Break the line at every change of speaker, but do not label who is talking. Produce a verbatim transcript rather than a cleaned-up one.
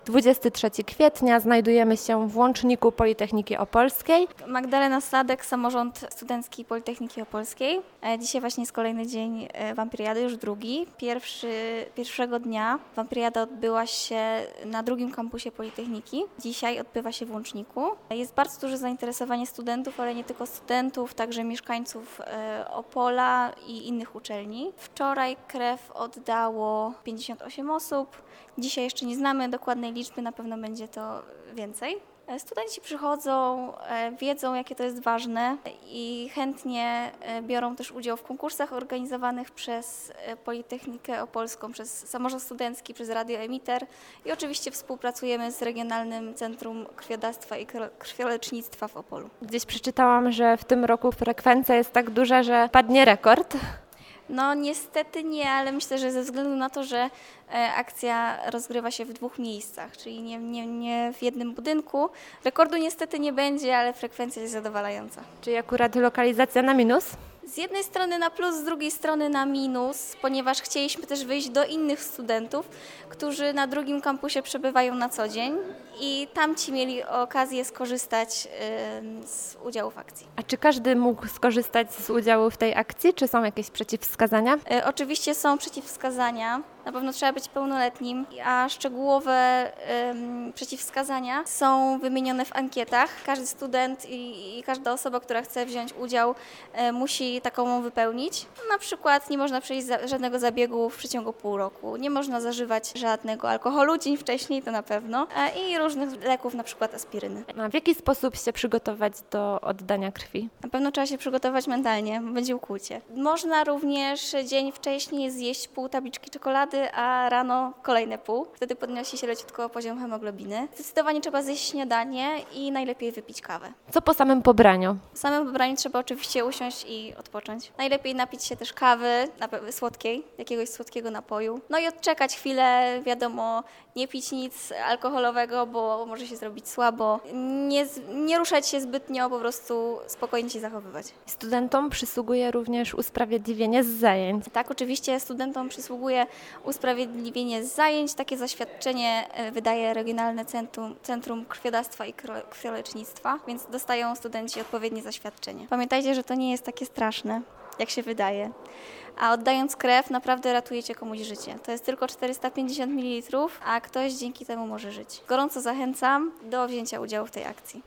dwudziestego trzeciego kwietnia znajdujemy się w łączniku Politechniki Opolskiej.
Magdalena Sladek, Samorząd Studencki Politechniki Opolskiej. Dzisiaj właśnie jest kolejny dzień wampiriady, już drugi. Pierwszy, pierwszego dnia wampiriada odbyła się na drugim kampusie Politechniki. Dzisiaj odbywa się w łączniku. Jest bardzo duże zainteresowanie studentów, ale nie tylko studentów, także mieszkańców Opola i innych uczelni. Wczoraj krew oddało pięćdziesiąt osiem osób. Dzisiaj jeszcze nie znamy dokładnej liczby, na pewno będzie to więcej. Studenci przychodzą, wiedzą, jakie to jest ważne i chętnie biorą też udział w konkursach organizowanych przez Politechnikę Opolską, przez Samorząd Studencki, przez Radio Emiter i oczywiście współpracujemy z Regionalnym Centrum Krwiodawstwa i Krwiolecznictwa w Opolu.
Gdzieś przeczytałam, że w tym roku frekwencja jest tak duża, że padnie rekord.
No niestety nie, ale myślę, że ze względu na to, że akcja rozgrywa się w dwóch miejscach, czyli nie, nie, nie w jednym budynku. Rekordu niestety nie będzie, ale frekwencja jest zadowalająca.
Czyli akurat lokalizacja na minus?
Z jednej strony na plus, z drugiej strony na minus, ponieważ chcieliśmy też wyjść do innych studentów, którzy na drugim kampusie przebywają na co dzień i tamci mieli okazję skorzystać y, z udziału w akcji.
A czy każdy mógł skorzystać z udziału w tej akcji, czy są jakieś przeciwwskazania?
Y, oczywiście są przeciwwskazania. Na pewno trzeba być pełnoletnim, a szczegółowe ym, przeciwwskazania są wymienione w ankietach. Każdy student i, i każda osoba, która chce wziąć udział, y, musi taką wypełnić. Na przykład nie można przejść za, żadnego zabiegu w przeciągu pół roku, nie można zażywać żadnego alkoholu dzień wcześniej, to na pewno, y, i różnych leków, na przykład aspiryny.
A w jaki sposób się przygotować do oddania krwi?
Na pewno trzeba się przygotować mentalnie, bo będzie ukłucie. Można również dzień wcześniej zjeść pół tabliczki czekolady, a rano kolejne pół. Wtedy podnosi się leciutko poziom hemoglobiny. Zdecydowanie trzeba zjeść śniadanie i najlepiej wypić kawę.
Co po samym pobraniu?
Po samym pobraniu trzeba oczywiście usiąść i odpocząć. Najlepiej napić się też kawy, słodkiej, jakiegoś słodkiego napoju. No i odczekać chwilę, wiadomo, nie pić nic alkoholowego, bo może się zrobić słabo. Nie, nie ruszać się zbytnio, po prostu spokojnie się zachowywać.
Studentom przysługuje również usprawiedliwienie z zajęć.
Tak, oczywiście studentom przysługuje usprawiedliwienie z zajęć. Takie zaświadczenie wydaje Regionalne Centrum, Centrum Krwiodawstwa i Krwiolecznictwa, więc dostają studenci odpowiednie zaświadczenie. Pamiętajcie, że to nie jest takie straszne, jak się wydaje. A oddając krew naprawdę ratujecie komuś życie. To jest tylko czterysta pięćdziesiąt mililitrów, a ktoś dzięki temu może żyć. Gorąco zachęcam do wzięcia udziału w tej akcji.